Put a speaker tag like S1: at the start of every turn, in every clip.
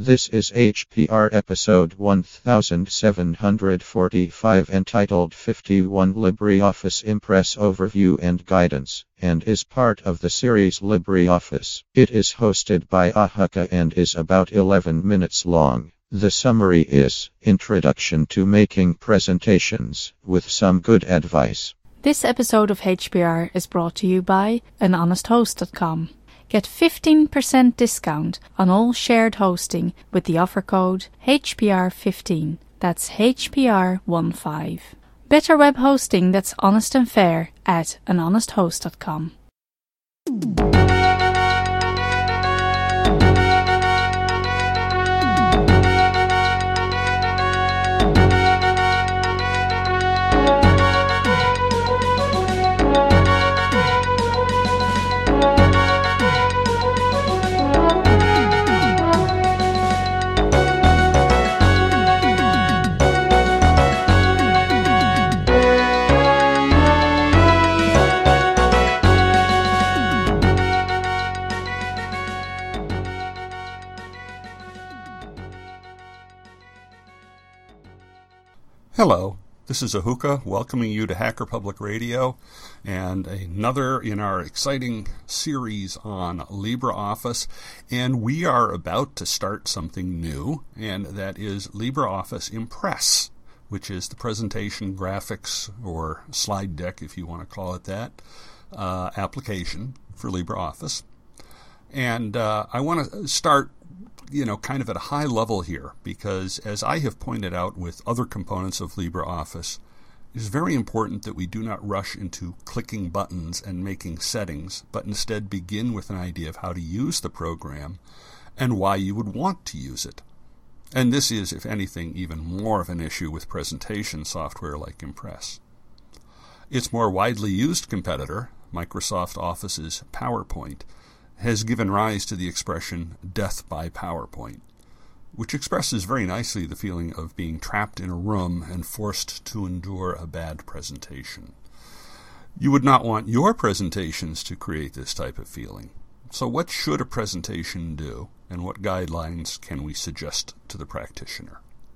S1: This is HPR episode 1745 entitled 51 LibreOffice Impress Overview and Guidance, and is part of the series LibreOffice. It is hosted by Ahuka and is about 11 minutes long. The summary is Introduction to Making Presentations, with some good advice.
S2: This episode of HPR is brought to you by anhonesthost.com. Get 15% discount on all shared hosting with the offer code HPR15. That's HPR15. Better web hosting that's honest and fair at anhonesthost.com.
S3: Hello, this is Ahuka welcoming you to Hacker Public Radio and another in our exciting series on LibreOffice. And we are about to start something new, and that is LibreOffice Impress, which is the presentation graphics or slide deck, if you want to call it that, application for LibreOffice. And I want to start kind of at a high level here, because as I have pointed out with other components of LibreOffice, it is very important that we do not rush into clicking buttons and making settings, but instead begin with an idea of how to use the program and why you would want to use it. And this is, if anything, even more of an issue with presentation software like Impress. Its more widely used competitor, Microsoft Office's PowerPoint, has given rise to the expression death by PowerPoint, which expresses very nicely the feeling of being trapped in a room and forced to endure a bad presentation. You would not want your presentations to create this type of feeling. So what should a presentation do, and what guidelines can we suggest to the practitioner?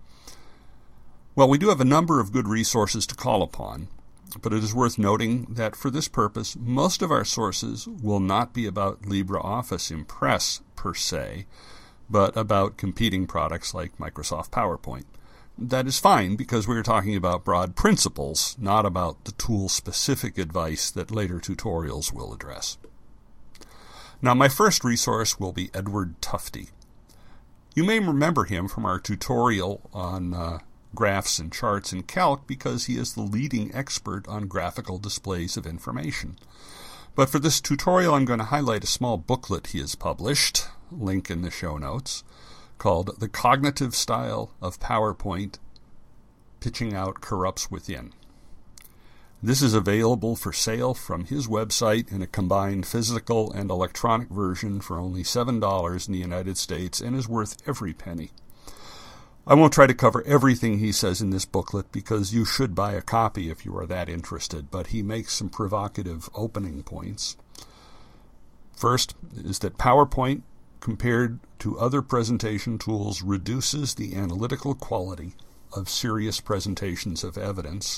S3: Well, we do have a number of good resources to call upon, but it is worth noting that for this purpose, most of our sources will not be about LibreOffice Impress per se, but about competing products like Microsoft PowerPoint. That is fine because we are talking about broad principles, not about the tool-specific advice that later tutorials will address. Now, my first resource will be Edward Tufte. You may remember him from our tutorial on graphs and charts in Calc because he is the leading expert on graphical displays of information. But for this tutorial, I'm going to highlight a small booklet he has published, link in the show notes, called The Cognitive Style of PowerPoint, Pitching Out Corrupts Within. This is available for sale from his website in a combined physical and electronic version for only $7 in the United States and is worth every penny. I won't try to cover everything he says in this booklet because you should buy a copy if you are that interested, but he makes some provocative opening points. First is that PowerPoint, compared to other presentation tools, reduces the analytical quality of serious presentations of evidence.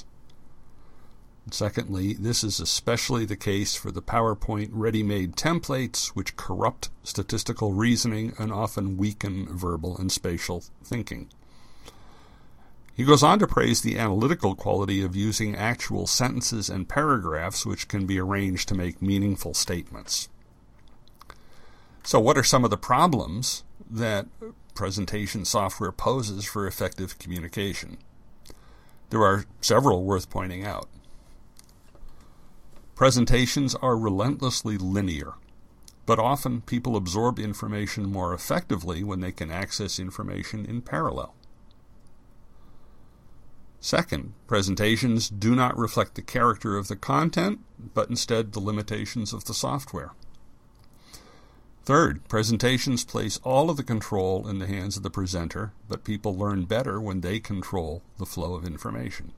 S3: Secondly, this is especially the case for the PowerPoint ready-made templates, which corrupt statistical reasoning and often weaken verbal and spatial thinking. He goes on to praise the analytical quality of using actual sentences and paragraphs which can be arranged to make meaningful statements. So what are some of the problems that presentation software poses for effective communication? There are several worth pointing out. Presentations are relentlessly linear, but often people absorb information more effectively when they can access information in parallel. Second, presentations do not reflect the character of the content, but instead the limitations of the software. Third, presentations place all of the control in the hands of the presenter, but people learn better when they control the flow of information.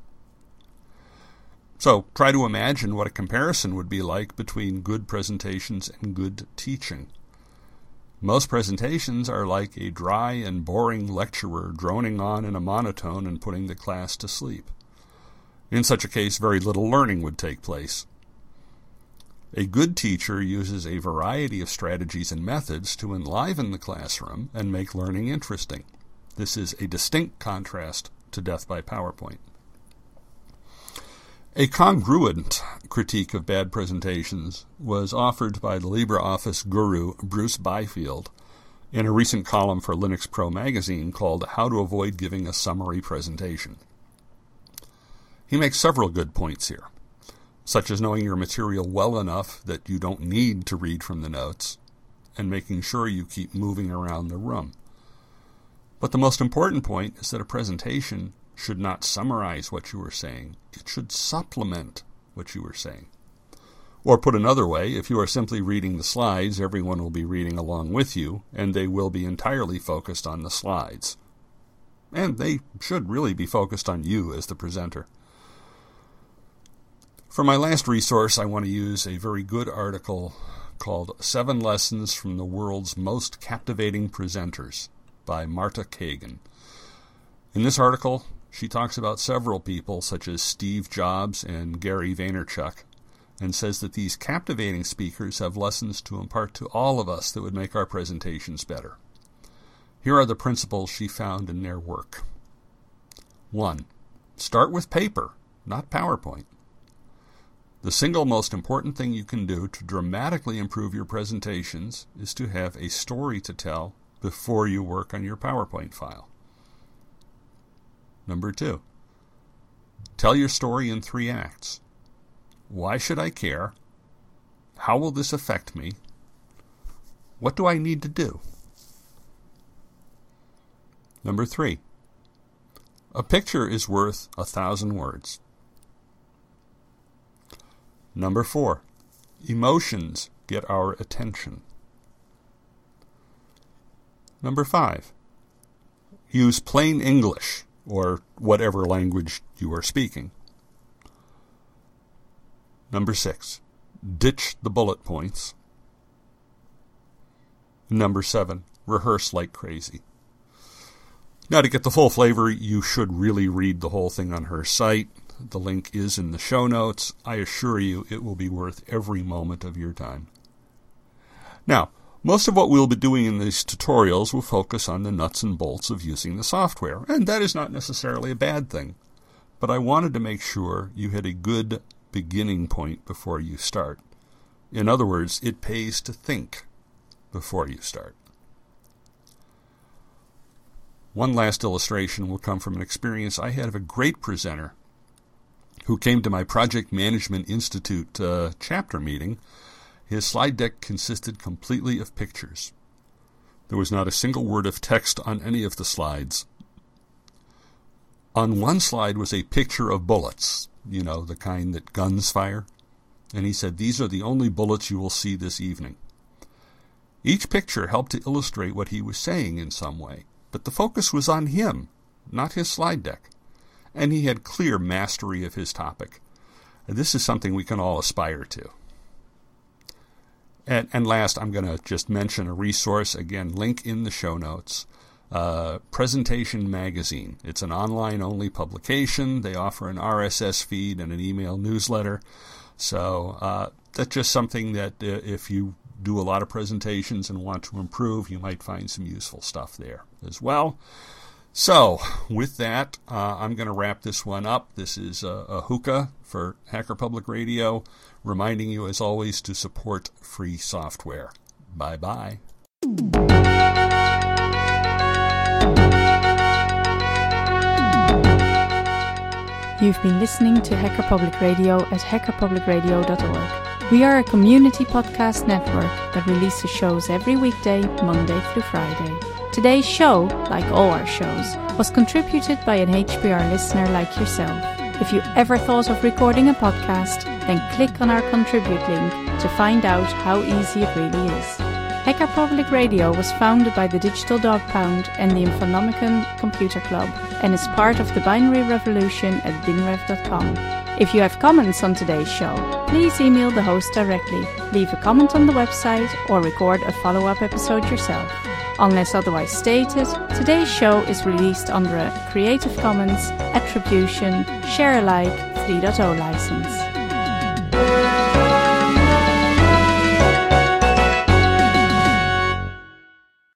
S3: So try to imagine what a comparison would be like between good presentations and good teaching. Most presentations are like a dry and boring lecturer droning on in a monotone and putting the class to sleep. In such a case, very little learning would take place. A good teacher uses a variety of strategies and methods to enliven the classroom and make learning interesting. This is a distinct contrast to death by PowerPoint. A congruent critique of bad presentations was offered by the LibreOffice guru Bruce Byfield in a recent column for Linux Pro magazine called How to Avoid Giving a Summary Presentation. He makes several good points here, such as knowing your material well enough that you don't need to read from the notes, and making sure you keep moving around the room. But the most important point is that a presentation should not summarize what you were saying. It should supplement what you were saying. Or put another way, if you are simply reading the slides, everyone will be reading along with you, and they will be entirely focused on the slides. And they should really be focused on you as the presenter. For my last resource, I want to use a very good article called 7 Lessons from the World's Most Captivating Presenters by Marta Kagan. In this article, she talks about several people such as Steve Jobs and Gary Vaynerchuk, and says that these captivating speakers have lessons to impart to all of us that would make our presentations better. Here are the principles she found in their work. 1. Start with paper, not PowerPoint. The single most important thing you can do to dramatically improve your presentations is to have a story to tell before you work on your PowerPoint file. Number 2, tell your story in 3 acts. Why should I care? How will this affect me? What do I need to do? Number 3, a picture is worth 1,000 words. Number 4, emotions get our attention. Number 5, use plain English, or whatever language you are speaking. Number 6, ditch the bullet points. Number 7, rehearse like crazy. Now, to get the full flavor, you should really read the whole thing on her site. The link is in the show notes. I assure you it will be worth every moment of your time. Now, most of what we'll be doing in these tutorials will focus on the nuts and bolts of using the software, and that is not necessarily a bad thing. But I wanted to make sure you had a good beginning point before you start. In other words, it pays to think before you start. One last illustration will come from an experience I had of a great presenter who came to my Project Management Institute chapter meeting. His slide deck consisted completely of pictures. There was not a single word of text on any of the slides. On one slide was a picture of bullets, you know, the kind that guns fire. And he said, "These are the only bullets you will see this evening." Each picture helped to illustrate what he was saying in some way, but the focus was on him, not his slide deck. And he had clear mastery of his topic. And this is something we can all aspire to. And last, I'm going to just mention a resource, again, link in the show notes, Presentation Magazine. It's an online-only publication. They offer an RSS feed and an email newsletter. So that's just something that if you do a lot of presentations and want to improve, you might find some useful stuff there as well. So, with that, I'm going to wrap this one up. This is Ahuka for Hacker Public Radio, reminding you, as always, to support free software. Bye-bye.
S2: You've been listening to Hacker Public Radio at hackerpublicradio.org. We are a community podcast network that releases shows every weekday, Monday through Friday. Today's show, like all our shows, was contributed by an HPR listener like yourself. If you ever thought of recording a podcast, then click on our contribute link to find out how easy it really is. Hacker Public Radio was founded by the Digital Dog Pound and the Infonomicon Computer Club and is part of the binary revolution at binrev.com. If you have comments on today's show, please email the host directly, leave a comment on the website, or record a follow-up episode yourself. Unless otherwise stated, today's show is released under a Creative Commons Attribution Share Alike 3.0 license.